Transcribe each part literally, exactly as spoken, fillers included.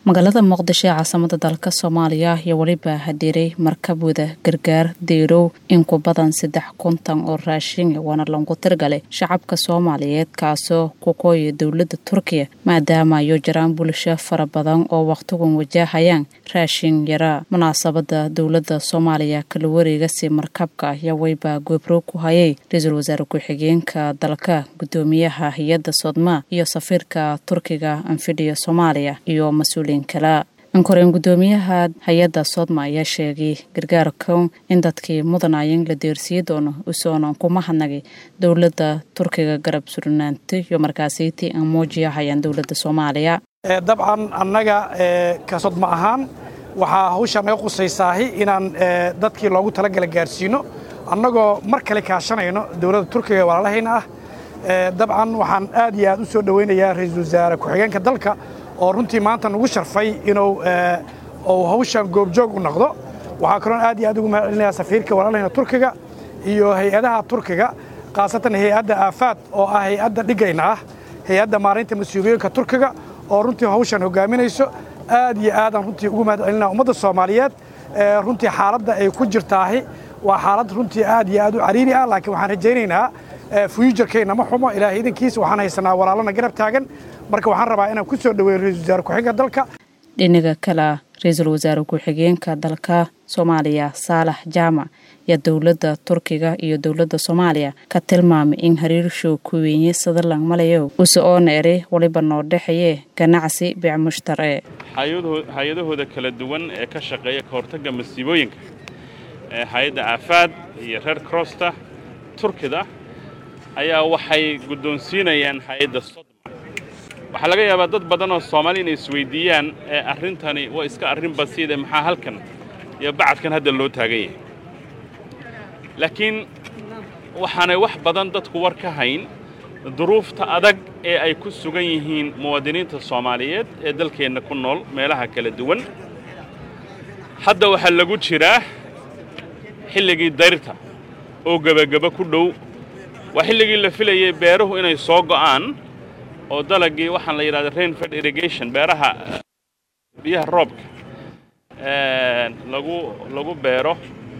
magaalada Muqdisho ee caasimada dalka Soomaaliya iyo waliba hadiray markabwada gargaar deerow in ku badan saddex konton oo raashin wana lagu tirgalay shacabka Soomaaliyeed kaasoo ku kooyay dawladda Turkiga maadaama ay jiraan bulsho fara badan oo waqtigan wajahayaan raashin yara munaasabada dawladda Soomaaliya kala wareegaysa markabka iyo wayba gobro ku hayay ra'iisul wasaare ku-xigeenka dalka gudoomiyaha hay'adda Sodma iyo safiirka Turkiga anfidiya Soomaaliya iyo mas'uul kala ankoreen gudoomiyaha hay'adda Sodma ayaa sheegay gargaarka in dadkii mudanaayeen la deersiyay doono usoo kuma hanagay dawladda Turkiga garab surnaantay iyo markaasiytii aan muujiyahayaan dawladda Soomaaliya dabcan annaga ka Sodma ahaan waxa hawshan ay qusaysahay inaan dadkii loogu talagalay gaarsiino annagoo mar kale kaashanayno dawladda Turkiga walaalahayna ah dabcan waxaan aad iyo aad u soo dhaweynayaa ra'iisul wasaare ku-xigeenka dalka oo runtii maanta nagu sharfay inuu oo hawshan goobjoog u noqdo waxa kale aad iyo aad ugu mahadcelinayaa safiirka walaalahayna Turkiga iyo hay'adaha Turkiga qaasatan hay'adda Aafaad oo ah hay'adda dhigayna ah hay'adda maareynta mas'uuliyadda Turkiga oo runtii hawshan hogaaminayso aad iyo aad aan runtii ugu mahadcelinaa ummadda Soomaaliyeed runtii xaaladda ay ku jirtaahay waa xaalad runtii aad iyo aad u cariiri ah laakiin waxaan rajaynaynaa future-keena ma xumo ilaahay idinkiisa waxaan haysanaa walaalana garab taagan marka waxaan rabaa inaan ku soo dhaweeyo ra'iisul wasaare ku-xigeenka dalka dhinaca kale ra'iisul wasaare ku-xigeenka dalka Soomaaliya Saalax Jaamac iyo dawladda Turkiga iyo dawladda Soomaaliya ka tilmaamay in xiriirsho ku weeyay sadalan malayo usoo neeray waliba noo dhaxayay ganacsi biic mushtari hay'adahooda kala duwan ee ka shaqeeya ka hortagga masiibooyinka ee hay'adda Aafaad iyo Red Cross-ta Turkiga ayaa waxay guddoonsiinayaan hay'adda Sodma waxa laga yaabaa dad badan oo Soomaali inay isweydiiyaan ee arrintani waa iska arrin basiid ah maxaa halkan iyo bacadkan hadda loo taagan yahay laakiin waxaanay wax badan dadku war ka hayn duruufta adag ee ay ku sugan yihiin muwaadiniinta Soomaaliyeed ee dalkeena ku nool meelaha kala duwan hadda waxa lagu jiraa xilligii dayrta oo gabagaba ku dhow waa xilligii la filayay beeruhu inay soo go'aan oo dalagii waxaan la yiraahdaa rainfed irrigation beeraha biyaha roobka ee lagu lagu beero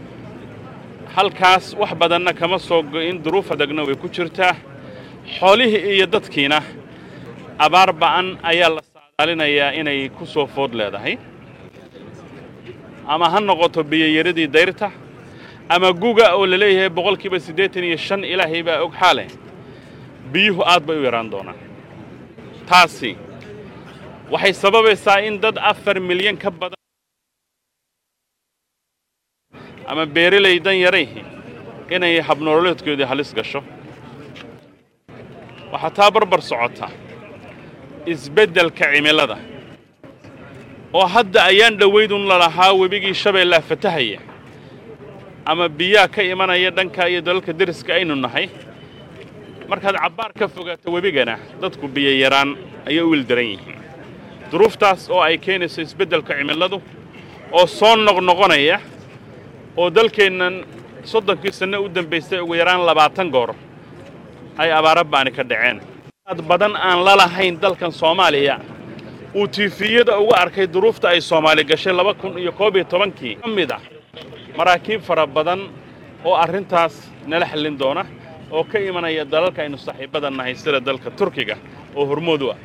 halkaas wax badanna kama soo go'in duruuf adagna way ku jirtaa xoolihii iyo dadkiina abaar ba'an ayaa la saadaalinayaa inay ku soo food leedahay ama ha noqoto biyo yaradii dayrta ama guga oo la leeyahay boqolkiiba siddeetan iyo shan ilaahay baa og xaale biyuhu aad bay u yaraan doonaan taasi waxay sababaysaa in dad afar milyan ka badan ama beeralaydan yaray inay habnoololeedkoodii halis gasho waxa taa barbar socota isbeddelka cimilada oo hadda ayaan dhaweydun la lahaa webigii Shabeelle fatahaya ama biyaha ka imanaya dhanka iyo dalalka dariska aynu nahay markaad cabaar ka fogaato webigana dadku biyo yaraan ayay u wildaran yihiin duruuftaas oo ay keenayso isbeddelka cimiladu oo soo noqnoqonaya oo dalkeennan soddonkii sano u dambeysay ugu yaraan labaatan goor ay abaar baan ka dhaceen dad badan aan la lahayn dalkan Soomaaliya uu tifiyada uga arkay duruufta ay Soomaali gashay laba kun iyo koob iyo toban-kii kamida maraakiib fara badan oo arrintaas nala xallin doona oo ka imanaya dalalka aynu saaxiibada nahay sida dalka Turkiga oo hormood u ah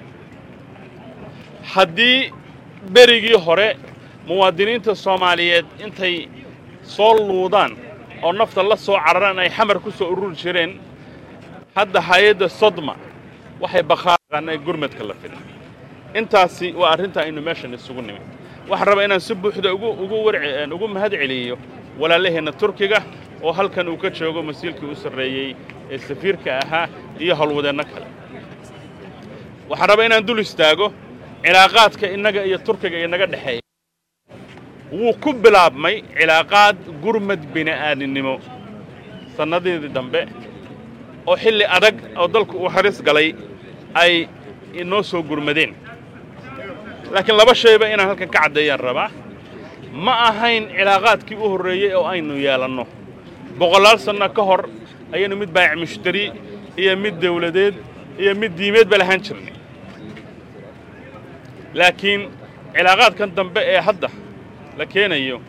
haddii berigii hore muwaadiniinta Soomaaliyeed intay soo luudaan oo nafta la soo cararaan ay xamar ku soo urur jireen hadda hay'adda Sodma waxay baqaaqaan ay gurmadka la filan intaasi waa arrinta aynu meeshan isugu nimid waxa raba inaan si buuxda ugu ugu warceen ugu mahad celiyo walaalaheena Turkiga oo halkan uu ka joogo masiilkii u sareeyay ee safiirka ahaa iyo hawlwadeena kale waxa raba inaan dul istaago cilaaqaadka inaga iyo Turkiga inaga dhaxeeya wuu ku bilaabmay cilaaqaad gurmad bini'aadanimo sanadii dambe oo xilli adag oo dalku uu haris galay ay inoo soo gurmadeen laakiin laba shayba inaan halkan ka cadeeyaan rabaa ma ahayn cilaaqaadkii u horeeyay oo aynu yeelanno boqolaal sano ka hor ayaynu mid baayic mushtari iyo mid dawladeed iyo mid diimeed balahan jirnay laakiin cilaaqaadkan dambe ee hadda la keenayo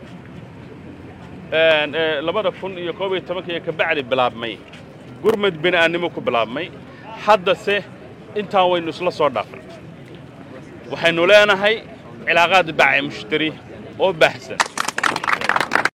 labada kun iyo koob iyo tobanka ka bacdi bilaabmay gurmad bini'aadnimo ku bilaabmay haddase intaan waynu isla soo dhaafnay waxaynu leenahay cilaaqaad baaci mushtari oo baahsan